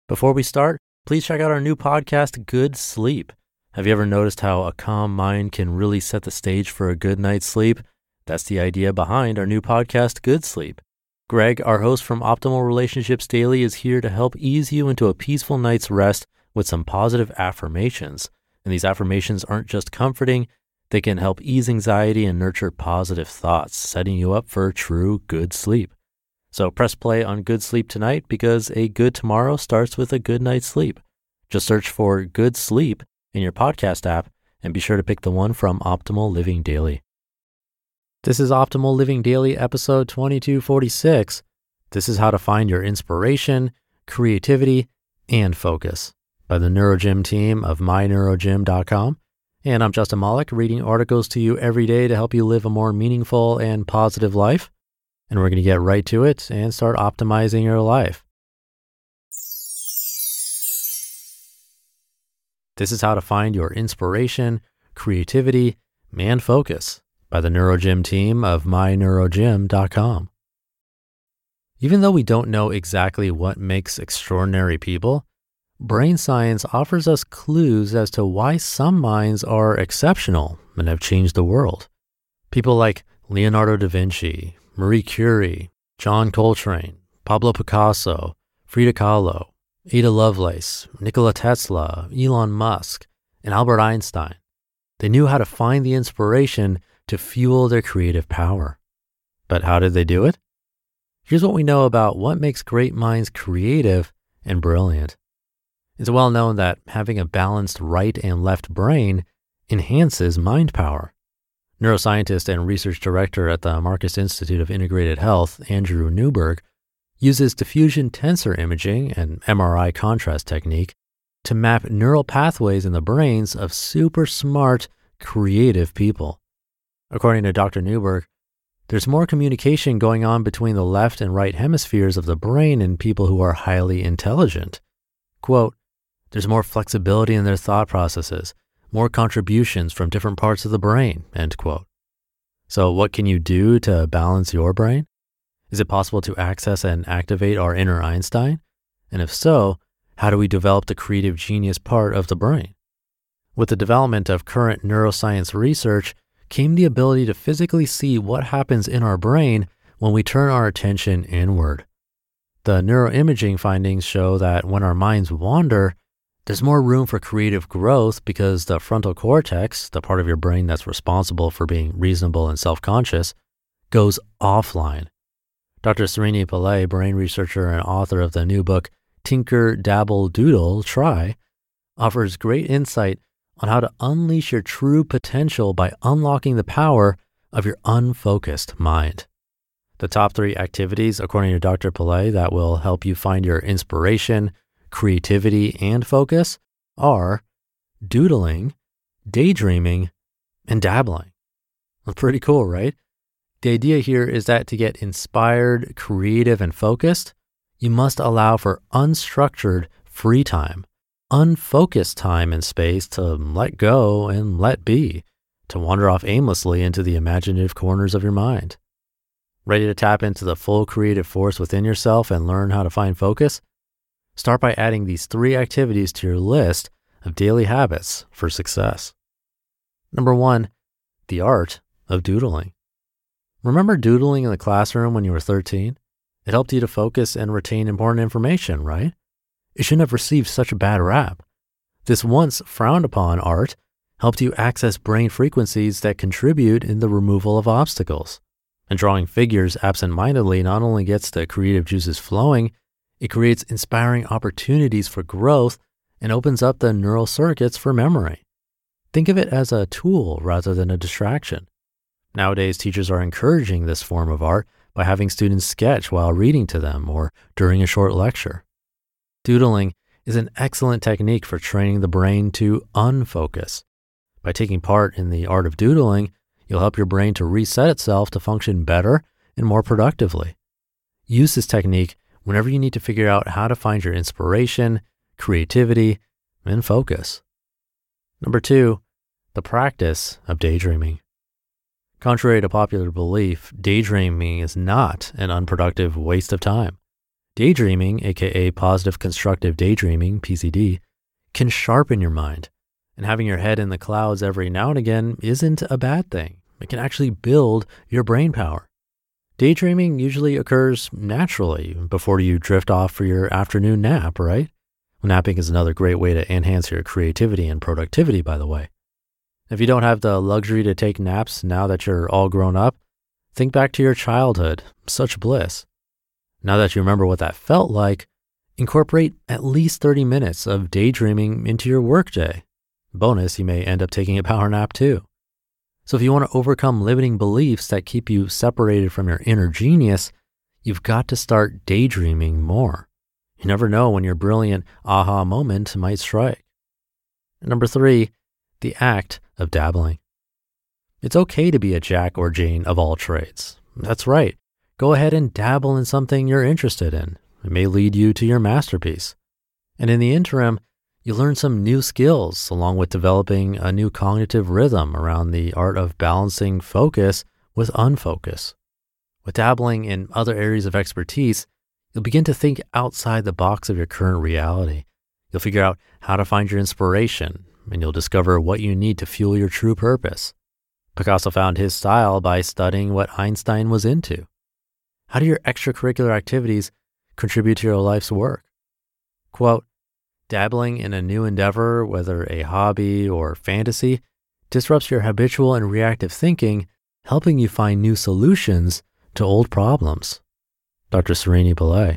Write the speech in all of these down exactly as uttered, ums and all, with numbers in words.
Before we start, please check out our new podcast, Good Sleep. Have you ever noticed how a calm mind can really set the stage for a good night's sleep? That's the idea behind our new podcast, Good Sleep. Greg, our host from Optimal Relationships Daily, is here to help ease you into a peaceful night's rest with some positive affirmations. And these affirmations aren't just comforting, they can help ease anxiety and nurture positive thoughts, setting you up for true good sleep. So press play on Good Sleep tonight because a good tomorrow starts with a good night's sleep. Just search for Good Sleep in your podcast app and be sure to pick the one from Optimal Living Daily. This is Optimal Living Daily episode twenty-two forty-six. This is how to find your inspiration, creativity, and focus by the NeuroGym team of my neurogym dot com. And I'm Justin Malik, reading articles to you every day to help you live a more meaningful and positive life. And we're going to get right to it and start optimizing your life. This is how to find your inspiration, creativity, and focus by the NeuroGym team of my neurogym dot com. Even though we don't know exactly what makes extraordinary people, brain science offers us clues as to why some minds are exceptional and have changed the world. People like Leonardo da Vinci, Marie Curie, John Coltrane, Pablo Picasso, Frida Kahlo, Ada Lovelace, Nikola Tesla, Elon Musk, and Albert Einstein. They knew how to find the inspiration to fuel their creative power. But how did they do it? Here's what we know about what makes great minds creative and brilliant. It's well known that having a balanced right and left brain enhances mind power. Neuroscientist and research director at the Marcus Institute of Integrated Health, Andrew Newberg, uses diffusion tensor imaging and M R I contrast technique to map neural pathways in the brains of super smart, creative people. According to Doctor Newberg, there's more communication going on between the left and right hemispheres of the brain in people who are highly intelligent. Quote, there's more flexibility in their thought processes, more contributions from different parts of the brain, end quote. So what can you do to balance your brain? Is it possible to access and activate our inner Einstein? And if so, how do we develop the creative genius part of the brain? With the development of current neuroscience research came the ability to physically see what happens in our brain when we turn our attention inward. The neuroimaging findings show that when our minds wander, there's more room for creative growth because the frontal cortex, the part of your brain that's responsible for being reasonable and self-conscious, goes offline. Doctor Srini Pillay, brain researcher and author of the new book, Tinker, Dabble, Doodle, Try, offers great insight on how to unleash your true potential by unlocking the power of your unfocused mind. The top three activities, according to Doctor Pillay, that will help you find your inspiration, creativity, and focus are doodling, daydreaming, and dabbling. That's pretty cool, right? The idea here is that to get inspired, creative, and focused, you must allow for unstructured free time, unfocused time and space to let go and let be, to wander off aimlessly into the imaginative corners of your mind. Ready to tap into the full creative force within yourself and learn how to find focus? Start by adding these three activities to your list of daily habits for success. Number one, the art of doodling. Remember doodling in the classroom when you were thirteen? It helped you to focus and retain important information, right? It shouldn't have received such a bad rap. This once frowned upon art helped you access brain frequencies that contribute in the removal of obstacles. And drawing figures absent-mindedly not only gets the creative juices flowing, it creates inspiring opportunities for growth and opens up the neural circuits for memory. Think of it as a tool rather than a distraction. Nowadays, teachers are encouraging this form of art by having students sketch while reading to them or during a short lecture. Doodling is an excellent technique for training the brain to unfocus. By taking part in the art of doodling, you'll help your brain to reset itself to function better and more productively. Use this technique whenever you need to figure out how to find your inspiration, creativity, and focus. Number two, the practice of daydreaming. Contrary to popular belief, daydreaming is not an unproductive waste of time. Daydreaming, aka positive constructive daydreaming, P C D, can sharpen your mind. And having your head in the clouds every now and again isn't a bad thing. It can actually build your brain power. Daydreaming usually occurs naturally before you drift off for your afternoon nap, right? Napping is another great way to enhance your creativity and productivity, by the way. If you don't have the luxury to take naps now that you're all grown up, think back to your childhood. Such bliss. Now that you remember what that felt like, incorporate at least thirty minutes of daydreaming into your workday. Bonus, you may end up taking a power nap too. So if you want to overcome limiting beliefs that keep you separated from your inner genius, you've got to start daydreaming more. You never know when your brilliant aha moment might strike. Number three, the act of dabbling. It's okay to be a Jack or Jane of all trades. That's right. Go ahead and dabble in something you're interested in. It may lead you to your masterpiece. And in the interim, you learn some new skills along with developing a new cognitive rhythm around the art of balancing focus with unfocus. With dabbling in other areas of expertise, you'll begin to think outside the box of your current reality. You'll figure out how to find your inspiration, and you'll discover what you need to fuel your true purpose. Picasso found his style by studying what Einstein was into. How do your extracurricular activities contribute to your life's work? Quote, dabbling in a new endeavor, whether a hobby or fantasy, disrupts your habitual and reactive thinking, helping you find new solutions to old problems. Doctor Srini Pillai.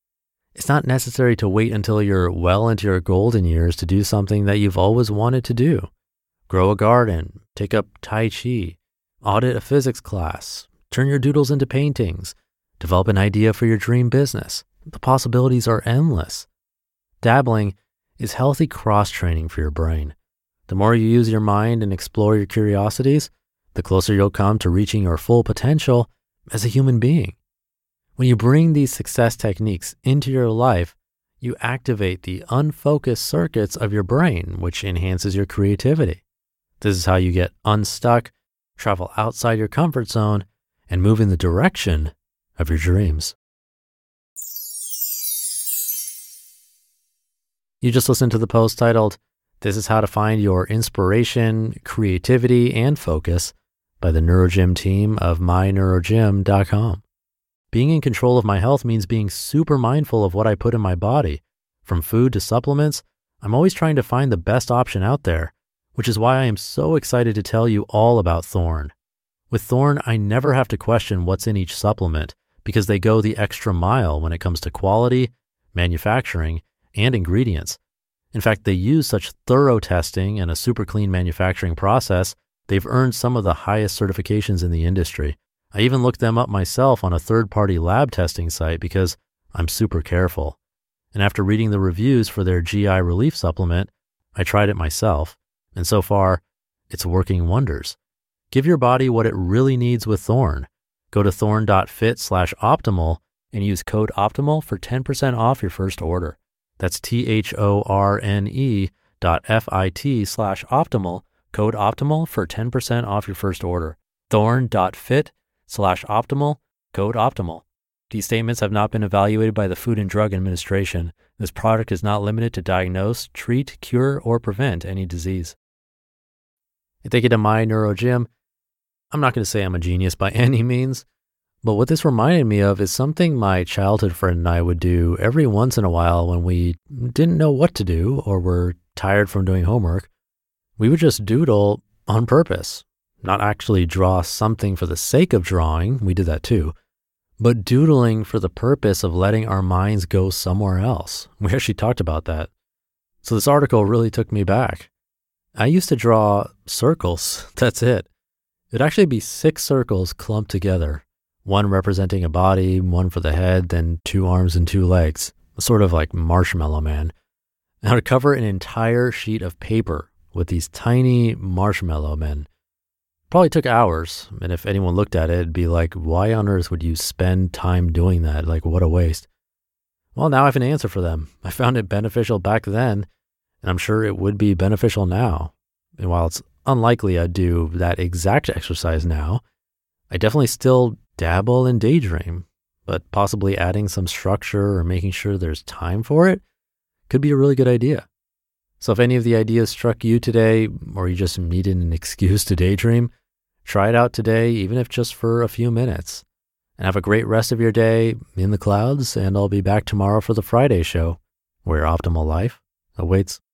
It's not necessary to wait until you're well into your golden years to do something that you've always wanted to do. Grow a garden, take up Tai Chi, audit a physics class, turn your doodles into paintings, develop an idea for your dream business. The possibilities are endless. Dabbling is healthy cross-training for your brain. The more you use your mind and explore your curiosities, the closer you'll come to reaching your full potential as a human being. When you bring these success techniques into your life, you activate the unfocused circuits of your brain, which enhances your creativity. This is how you get unstuck, travel outside your comfort zone, and move in the direction of your dreams. You just listened to the post titled, This is How to Find Your Inspiration, Creativity, and Focus by the NeuroGym team of my neuro gym dot com. Being in control of my health means being super mindful of what I put in my body. From food to supplements, I'm always trying to find the best option out there, which is why I am so excited to tell you all about Thorne. With Thorne, I never have to question what's in each supplement because they go the extra mile when it comes to quality, manufacturing, and ingredients. In fact, they use such thorough testing and a super clean manufacturing process, they've earned some of the highest certifications in the industry. I even looked them up myself on a third-party lab testing site because I'm super careful. And after reading the reviews for their G I relief supplement, I tried it myself. And so far, it's working wonders. Give your body what it really needs with Thorne. Go to thorne.fit slash optimal and use code OPTIMAL for ten percent off your first order. That's T-H-O-R-N-E dot F-I-T slash optimal, code OPTIMAL for ten percent off your first order. Thorne.fit slash optimal, code OPTIMAL. These statements have not been evaluated by the Food and Drug Administration. This product is not limited to diagnose, treat, cure, or prevent any disease. And thank you to My NeuroGym. I'm not going to say I'm a genius by any means, but what this reminded me of is something my childhood friend and I would do every once in a while when we didn't know what to do or were tired from doing homework. We would just doodle on purpose, not actually draw something for the sake of drawing. We did that too. But doodling for the purpose of letting our minds go somewhere else. We actually talked about that. So this article really took me back. I used to draw circles. That's it. It'd actually be six circles clumped together, one representing a body, one for the head, then two arms and two legs, sort of like Marshmallow Man. Now to cover an entire sheet of paper with these tiny marshmallow men. Probably took hours, and if anyone looked at it, it'd be like, why on earth would you spend time doing that? Like, what a waste. Well, now I have an answer for them. I found it beneficial back then, and I'm sure it would be beneficial now. And while it's unlikely I'd do that exact exercise now, I definitely still dabble and daydream. but possibly adding some structure or making sure there's time for it could be a really good idea. So if any of the ideas struck you today, or you just needed an excuse to daydream, try it out today, even if just for a few minutes. And have a great rest of your day in the clouds, and I'll be back tomorrow for the Friday show, where optimal life awaits.